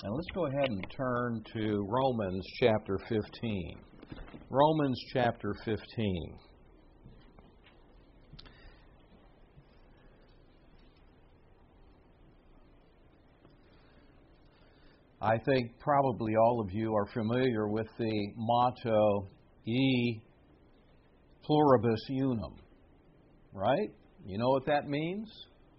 And let's go ahead and turn to Romans chapter 15. Romans chapter 15. I think probably all of you are familiar with the motto, E pluribus unum, right? You know what that means?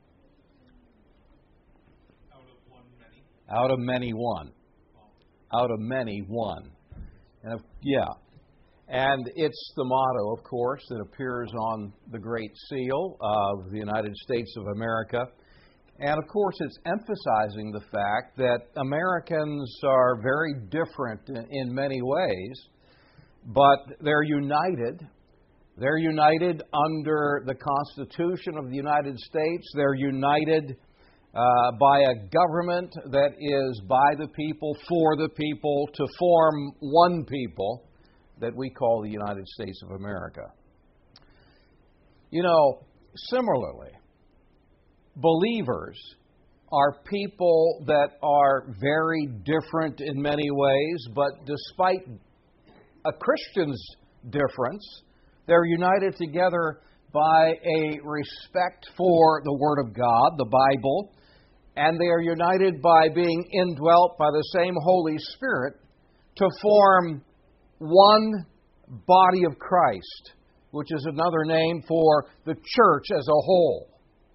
Out of many, one. Out of many, one. And and it's the motto, of course, that appears on the Great Seal of the United States of America. And, of course, it's emphasizing the fact that Americans are very different in many ways, but they're united. They're united under the Constitution of the United States. They're united by a government that is by the people, for the people, to form one people that we call the United States of America. You know, similarly, believers are people that are very different in many ways, but despite a Christian's difference, they're united together by a respect for the Word of God, the Bible, and they are united by being indwelt by the same Holy Spirit to form one body of Christ, which is another name for the church as a whole.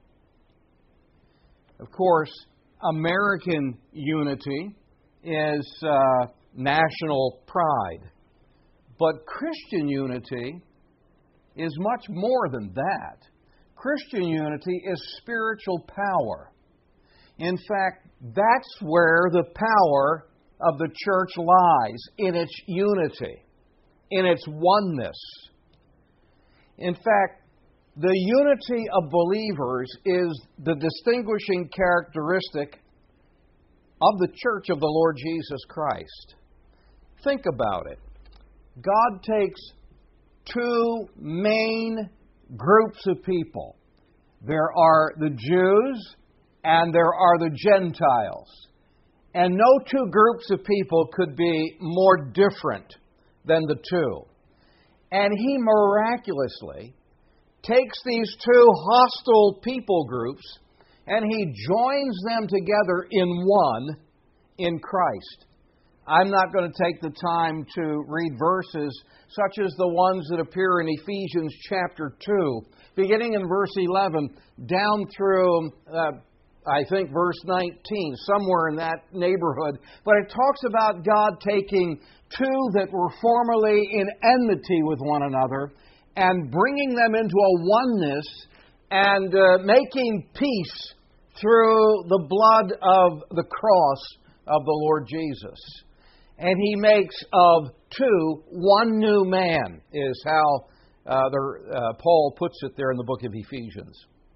Of course, American unity is national pride, but Christian unity is much more than that. Christian unity is spiritual power. In fact, that's where the power of the church lies, in its unity, in its oneness. In fact, the unity of believers is the distinguishing characteristic of the church of the Lord Jesus Christ. Think about it. God takes two main groups of people. There are the Jews and there are the Gentiles. And no two groups of people could be more different than the two. And He miraculously takes these two hostile people groups and He joins them together in one, in Christ. I'm not going to take the time to read verses such as the ones that appear in Ephesians chapter 2, beginning in verse 11, down through, I think, verse 19, somewhere in that neighborhood. But it talks about God taking two that were formerly in enmity with one another and bringing them into a oneness and making peace through the blood of the cross of the Lord Jesus. And He makes of two one new man, is how Paul puts it there in the book of Ephesians.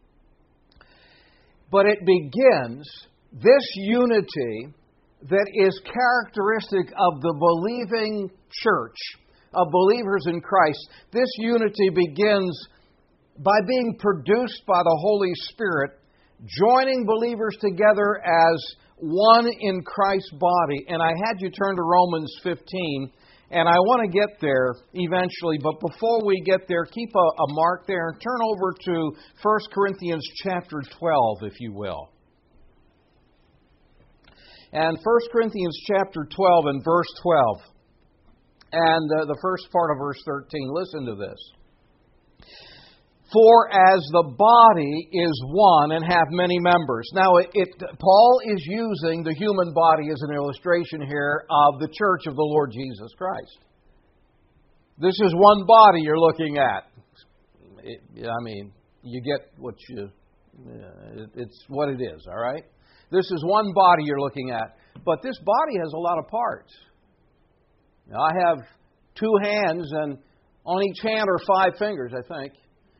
But it begins, this unity that is characteristic of the believing church, of believers in Christ, this unity begins by being produced by the Holy Spirit, joining believers together as one in Christ's body. And I had you turn to Romans 15, and I want to get there eventually. But before we get there, keep a mark there and turn over to 1 Corinthians chapter 12, if you will. And 1 Corinthians chapter 12 and verse 12. And the first part of verse 13. Listen to this. For as the body is one and hath many members. Now, Paul is using the human body as an illustration here of the church of the Lord Jesus Christ. This is one body you're looking at. You get what it's what it is, all right? This is one body you're looking at. But this body has a lot of parts. Now, I have two hands, and on each hand are 5 fingers, I think.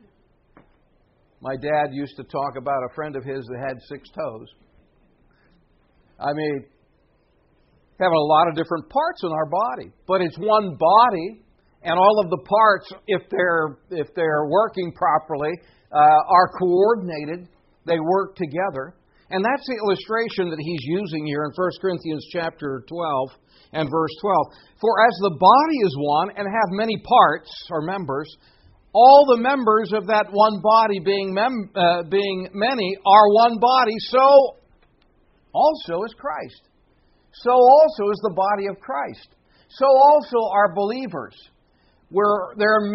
My dad used to talk about a friend of his that had 6 toes. Have a lot of different parts in our body, but it's one body, and all of the parts, if they're working properly, are coordinated. They work together. And that's the illustration that he's using here in 1 Corinthians chapter 12 and verse 12. For as the body is one and have many parts or members, all the members of that one body being many are one body, so also is Christ. So also is the body of Christ. So also are believers. There are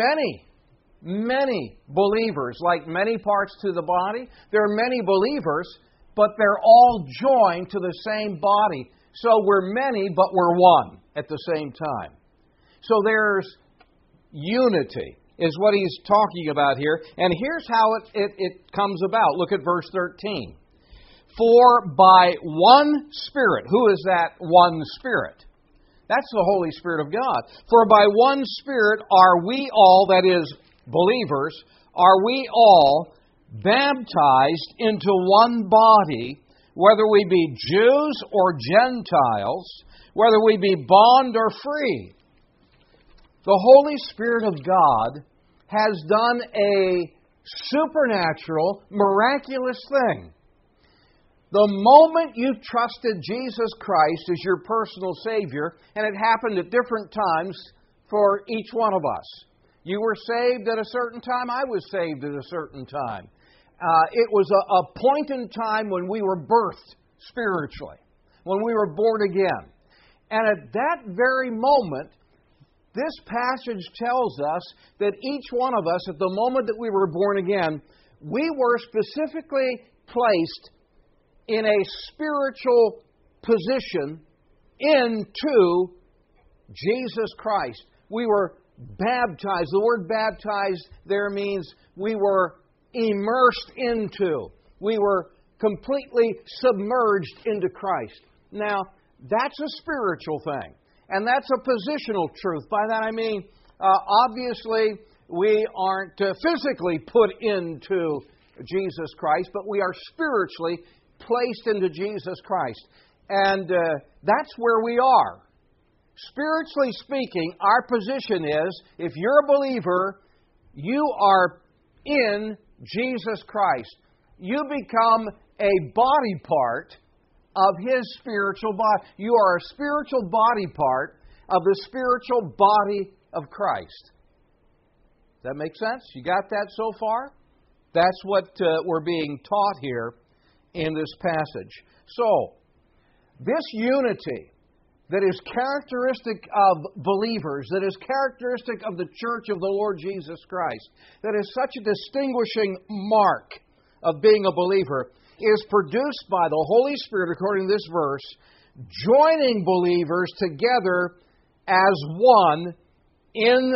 many believers, like many parts to the body. There are many believers, but they're all joined to the same body. So we're many, but we're one at the same time. So there's unity, is what he's talking about here. And here's how it comes about. Look at verse 13. For by one Spirit, who is that one Spirit? That's the Holy Spirit of God. For by one Spirit are we all, that is, believers, are we all baptized into one body, whether we be Jews or Gentiles, whether we be bond or free. The Holy Spirit of God has done a supernatural, miraculous thing. The moment you trusted Jesus Christ as your personal Savior, and it happened at different times for each one of us. You were saved at a certain time, I was saved at a certain time. It was a point in time when we were birthed spiritually, when we were born again. And at that very moment, this passage tells us that each one of us, at the moment that we were born again, we were specifically placed in a spiritual position into Jesus Christ. We were baptized. The word baptized there means we were immersed into. We were completely submerged into Christ. Now, that's a spiritual thing. And that's a positional truth. By that I mean, obviously, we aren't physically put into Jesus Christ, but we are spiritually placed into Jesus Christ. And that's where we are. Spiritually speaking, our position is, if you're a believer, you are in Jesus Christ. You become a body part of His spiritual body. You are a spiritual body part of the spiritual body of Christ. Does that make sense? You got that so far? That's what we're being taught here in this passage. So, this unity that is characteristic of believers, that is characteristic of the church of the Lord Jesus Christ, that is such a distinguishing mark of being a believer, is produced by the Holy Spirit, according to this verse, joining believers together as one in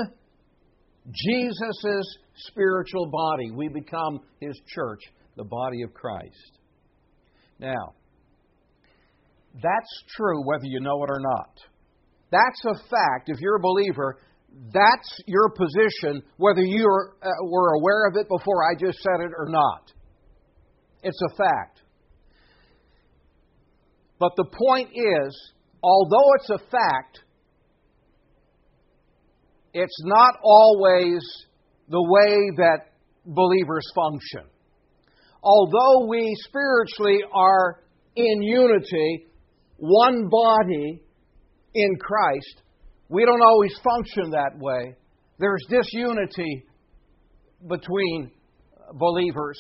Jesus' spiritual body. We become His church, the body of Christ. Now, that's true whether you know it or not. That's a fact. If you're a believer, that's your position, whether you were aware of it before I just said it or not. It's a fact. But the point is, although it's a fact, it's not always the way that believers function. Although we spiritually are in unity, one body in Christ, we don't always function that way. There's disunity between believers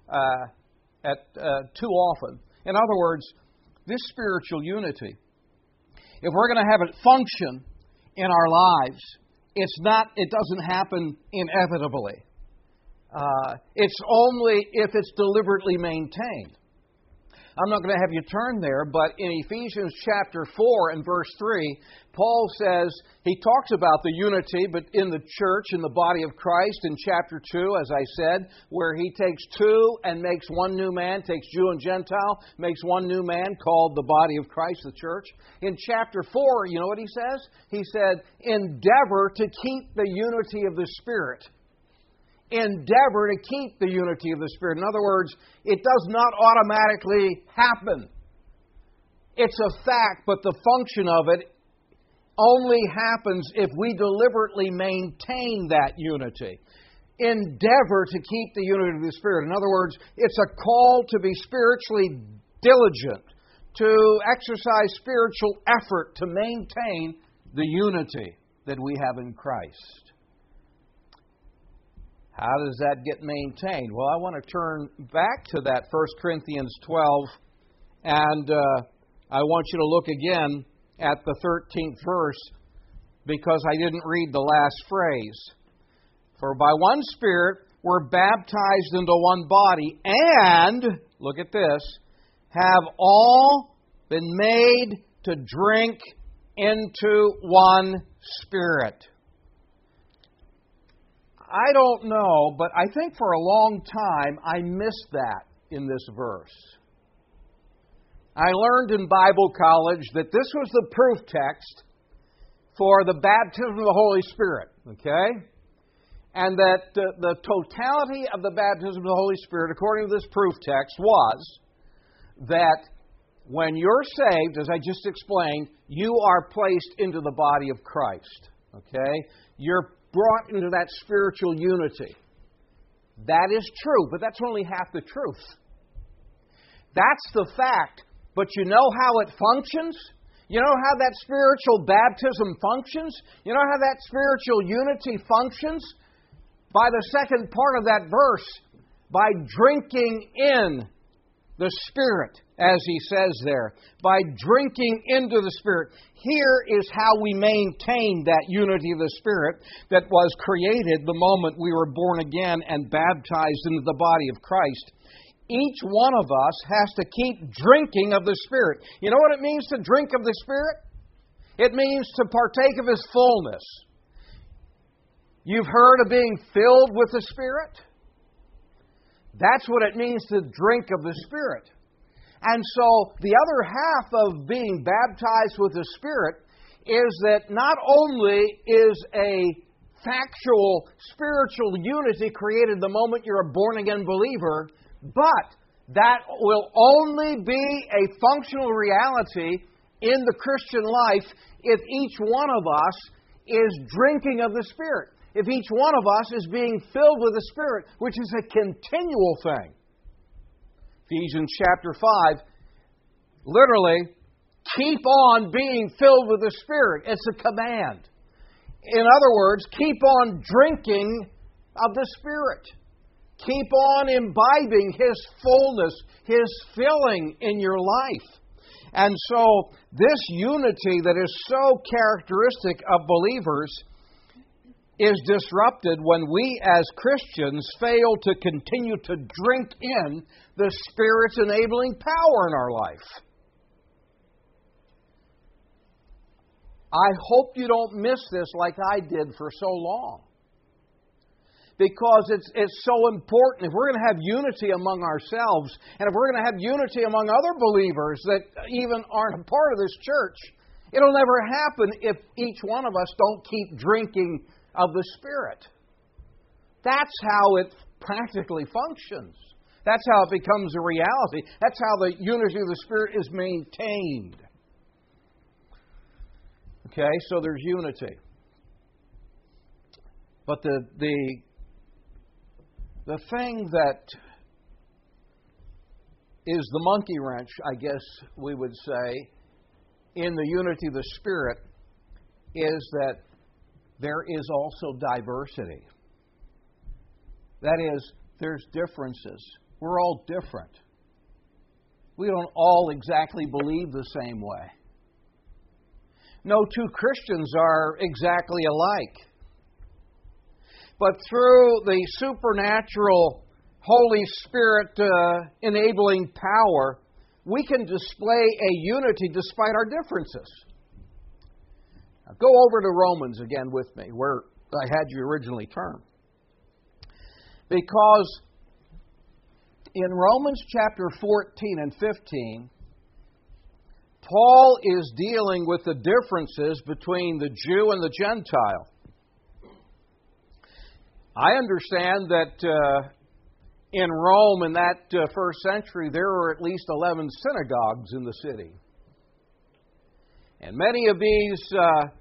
too often. In other words, this spiritual unity, if we're going to have it function in our lives, it doesn't happen inevitably. It's only if it's deliberately maintained. I'm not going to have you turn there, but in Ephesians chapter 4 and verse 3, Paul says, he talks about the unity but in the church, in the body of Christ, in chapter 2, as I said, where he takes two and makes one new man, takes Jew and Gentile, makes one new man called the body of Christ, the church. In chapter 4, you know what he says? He said, endeavor to keep the unity of the Spirit. Endeavor to keep the unity of the Spirit. In other words, it does not automatically happen. It's a fact, but the function of it only happens if we deliberately maintain that unity. Endeavor to keep the unity of the Spirit. In other words, it's a call to be spiritually diligent, to exercise spiritual effort to maintain the unity that we have in Christ. How does that get maintained? Well, I want to turn back to that 1 Corinthians 12, and I want you to look again at the 13th verse, because I didn't read the last phrase. For by one Spirit we're baptized into one body, and, look at this, have all been made to drink into one Spirit. I don't know, but I think for a long time I missed that in this verse. I learned in Bible college that this was the proof text for the baptism of the Holy Spirit, okay? And that the totality of the baptism of the Holy Spirit, according to this proof text, was that when you're saved, as I just explained, you are placed into the body of Christ, okay? You're brought into that spiritual unity. That is true, but that's only half the truth. That's the fact, but you know how it functions? You know how that spiritual baptism functions? You know how that spiritual unity functions? By the second part of that verse, by drinking in the Spirit, as he says there. By drinking into the Spirit. Here is how we maintain that unity of the Spirit that was created the moment we were born again and baptized into the body of Christ. Each one of us has to keep drinking of the Spirit. You know what it means to drink of the Spirit? It means to partake of His fullness. You've heard of being filled with the Spirit? That's what it means to drink of the Spirit. And so the other half of being baptized with the Spirit is that not only is a factual spiritual unity created the moment you're a born-again believer, but that will only be a functional reality in the Christian life if each one of us is drinking of the Spirit. If each one of us is being filled with the Spirit, which is a continual thing. Ephesians chapter 5, literally, keep on being filled with the Spirit. It's a command. In other words, keep on drinking of the Spirit. Keep on imbibing His fullness, His filling in your life. And so, this unity that is so characteristic of believers is disrupted when we as Christians fail to continue to drink in the Spirit's enabling power in our life. I hope you don't miss this like I did for so long. Because it's so important. If we're going to have unity among ourselves, and if we're going to have unity among other believers that even aren't a part of this church, it'll never happen if each one of us don't keep drinking of the Spirit. That's how it practically functions. That's how it becomes a reality. That's how the unity of the Spirit is maintained. Okay, so there's unity. But the thing that is the monkey wrench, I guess we would say, in the unity of the Spirit is that there is also diversity. That is, there's differences. We're all different. We don't all exactly believe the same way. No two Christians are exactly alike. But through the supernatural Holy Spirit enabling power, we can display a unity despite our differences. Now, go over to Romans again with me, where I had you originally turn. Because in Romans chapter 14 and 15, Paul is dealing with the differences between the Jew and the Gentile. I understand that in Rome in that first century, there were at least 11 synagogues in the city. And many of these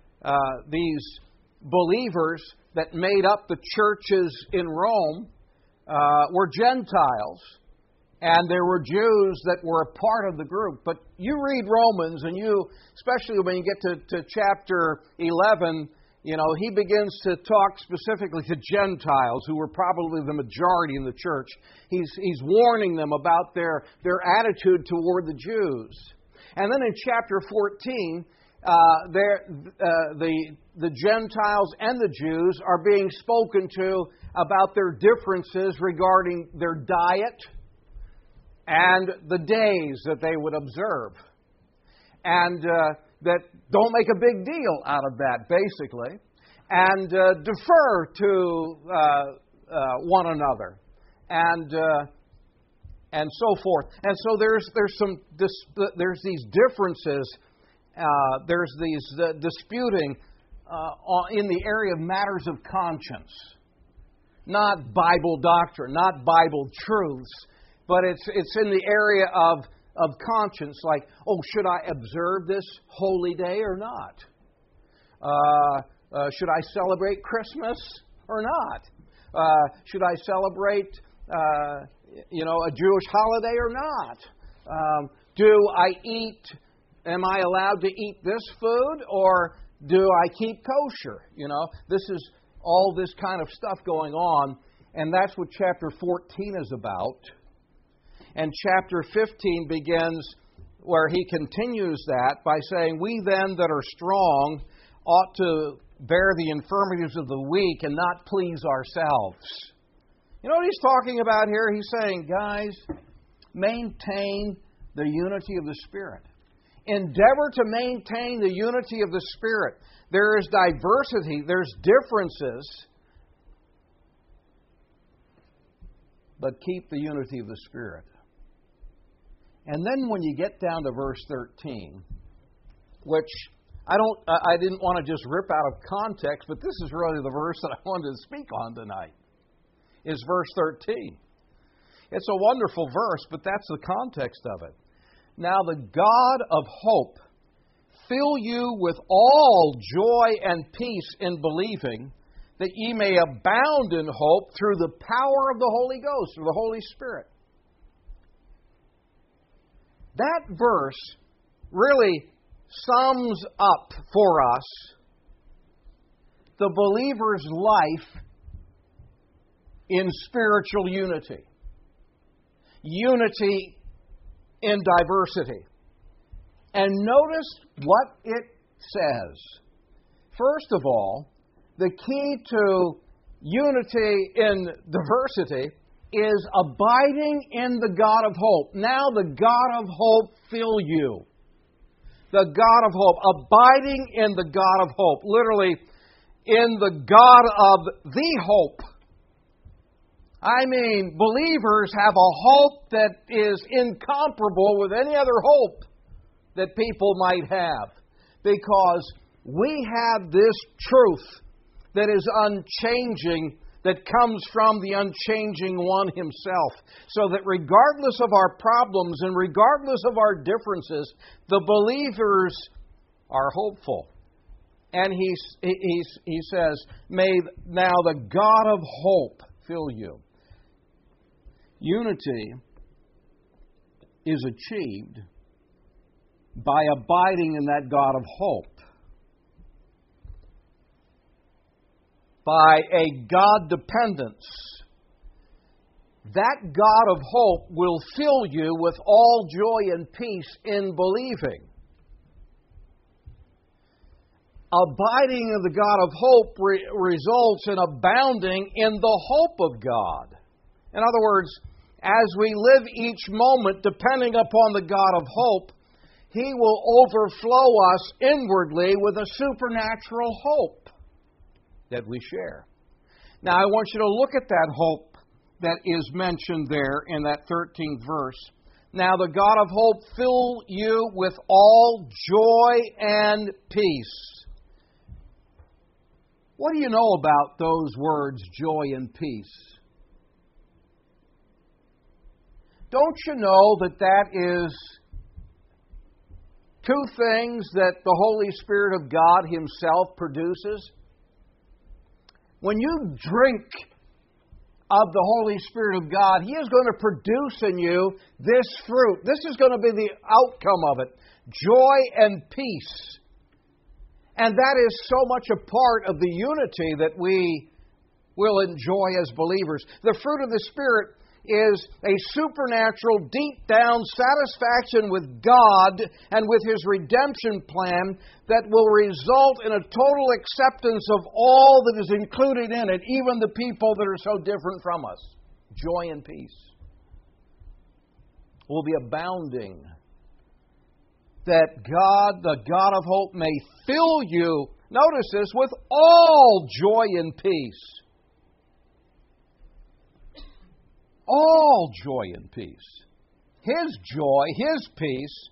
believers that made up the churches in Rome were Gentiles. And there were Jews that were a part of the group. But you read Romans, and especially when you get to chapter 11, he begins to talk specifically to Gentiles, who were probably the majority in the church. He's warning them about their attitude toward the Jews. And then in chapter 14, the Gentiles and the Jews are being spoken to about their differences regarding their diet and the days that they would observe. And that don't make a big deal out of that, basically, and defer to one another, and so forth. And so there's these differences. There's these disputing in the area of matters of conscience, not Bible doctrine, not Bible truths, but it's in the area of conscience, like, should I observe this holy day or not? Should I celebrate Christmas or not? Should I celebrate, a Jewish holiday or not? Am I allowed to eat this food, or do I keep kosher? This is all this kind of stuff going on, and that's what chapter 14 is about. And chapter 15 begins where he continues that by saying, we then that are strong ought to bear the infirmities of the weak and not please ourselves. You know what he's talking about here? He's saying, guys, maintain the unity of the Spirit. Endeavor to maintain the unity of the Spirit. There is diversity, there's differences, but keep the unity of the Spirit. And then when you get down to verse 13, which I didn't want to just rip out of context, but this is really the verse that I wanted to speak on tonight, is verse 13. It's a wonderful verse, but that's the context of it. Now the God of hope fill you with all joy and peace in believing, that ye may abound in hope through the power of the Holy Ghost, through the Holy Spirit. That verse really sums up for us the believer's life in spiritual unity. Unity in diversity. And notice what it says. First of all, the key to unity in diversity is abiding in the God of hope. Now the God of hope fill you. The God of hope. Abiding in the God of hope. Literally, in the God of the hope. I mean, believers have a hope that is incomparable with any other hope that people might have. Because we have this truth that is unchanging, that comes from the unchanging One Himself. So that regardless of our problems and regardless of our differences, the believers are hopeful. And he says, may now the God of hope fill you. Unity is achieved by abiding in that God of hope. By a God dependence. That God of hope will fill you with all joy and peace in believing. Abiding in the God of hope results in abounding in the hope of God. In other words, as we live each moment depending upon the God of hope, He will overflow us inwardly with a supernatural hope that we share. Now, I want you to look at that hope that is mentioned there in that 13th verse. Now, the God of hope fill you with all joy and peace. What do you know about those words, joy and peace? Don't you know that that is two things that the Holy Spirit of God Himself produces? When you drink of the Holy Spirit of God, He is going to produce in you this fruit. This is going to be the outcome of it. Joy and peace. And that is so much a part of the unity that we will enjoy as believers. The fruit of the Spirit is a supernatural, deep-down satisfaction with God and with His redemption plan that will result in a total acceptance of all that is included in it, even the people that are so different from us. Joy and peace will be abounding. That God, the God of hope, may fill you, notice this, with all joy and peace. All joy and peace. His joy, His peace,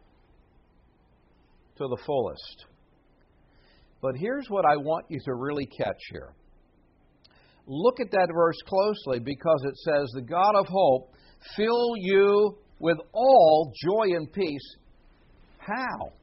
to the fullest. But here's what I want you to really catch here. Look at that verse closely, because it says, the God of hope fill you with all joy and peace. How?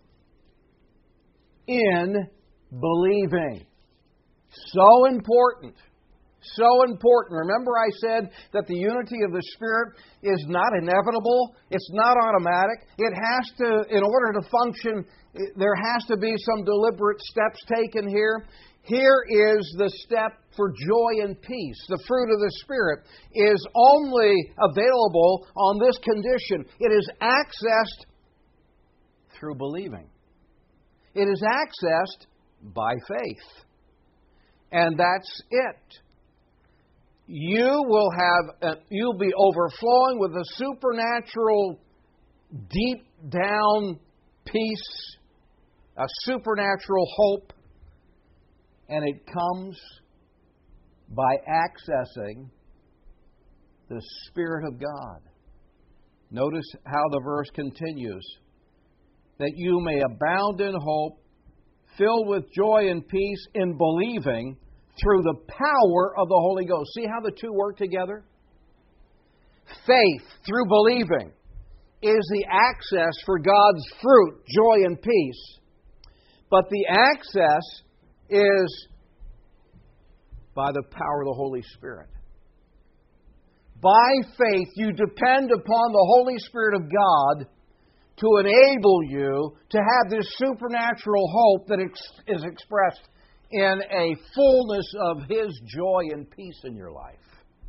In believing. So important. So important. Remember I said that the unity of the Spirit is not inevitable. It's not automatic. It has to, in order to function, there has to be some deliberate steps taken here. Here is the step for joy and peace. The fruit of the Spirit is only available on this condition. It is accessed through believing. It is accessed by faith. And that's it. You'll be overflowing with a supernatural, deep down peace, a supernatural hope, and it comes by accessing the Spirit of God. Notice how the verse continues. That you may abound in hope, filled with joy and peace in believing, through the power of the Holy Ghost. See how the two work together? Faith, through believing, is the access for God's fruit, joy and peace. But the access is by the power of the Holy Spirit. By faith, you depend upon the Holy Spirit of God to enable you to have this supernatural hope that is expressed in a fullness of His joy and peace in your life.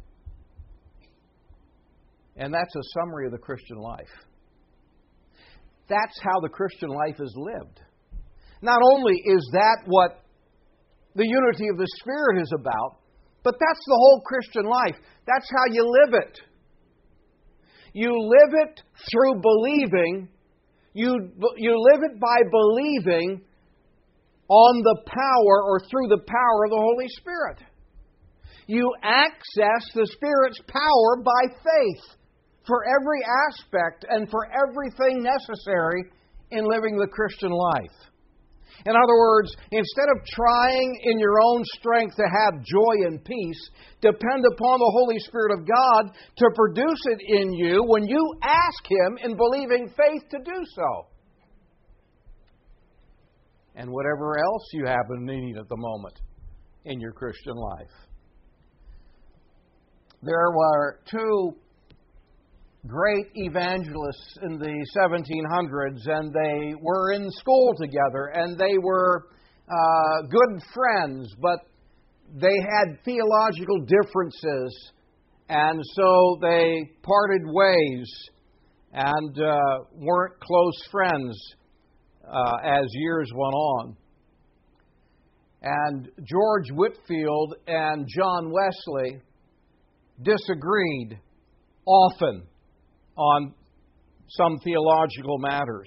And that's a summary of the Christian life. That's how the Christian life is lived. Not only is that what the unity of the Spirit is about, but that's the whole Christian life. That's how you live it. You live it through believing. You live it by believing on the power or through the power of the Holy Spirit. You access the Spirit's power by faith for every aspect and for everything necessary in living the Christian life. In other words, instead of trying in your own strength to have joy and peace, depend upon the Holy Spirit of God to produce it in you when you ask Him in believing faith to do so. And whatever else you happen to need at the moment in your Christian life. There were two great evangelists in the 1700s, and they were in school together, and they were good friends, but they had theological differences, and so they parted ways and weren't close friends as years went on. And George Whitefield and John Wesley disagreed often on some theological matters.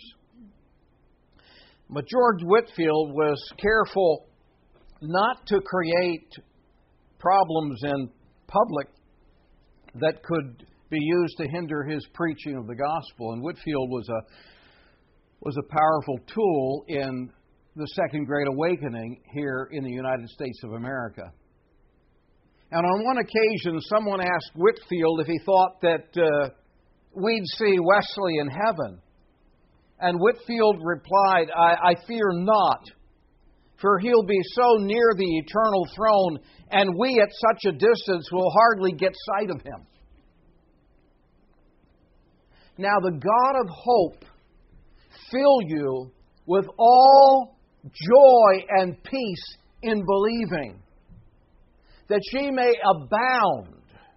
But George Whitefield was careful not to create problems in public that could be used to hinder his preaching of the gospel. And Whitefield was a powerful tool in the Second Great Awakening here in the United States of America. And on one occasion, someone asked Whitefield if he thought that we'd see Wesley in heaven. And Whitefield replied, I fear not, for He'll be so near the eternal throne, and we at such a distance will hardly get sight of Him. Now the God of hope fill you with all joy and peace in believing, that ye may abound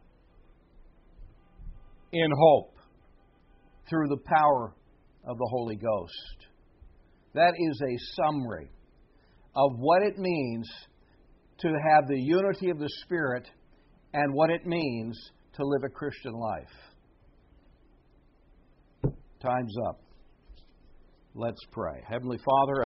in hope through the power of the Holy Ghost. That is a summary of what it means to have the unity of the Spirit and what it means to live a Christian life. Time's up. Let's pray. Heavenly Father,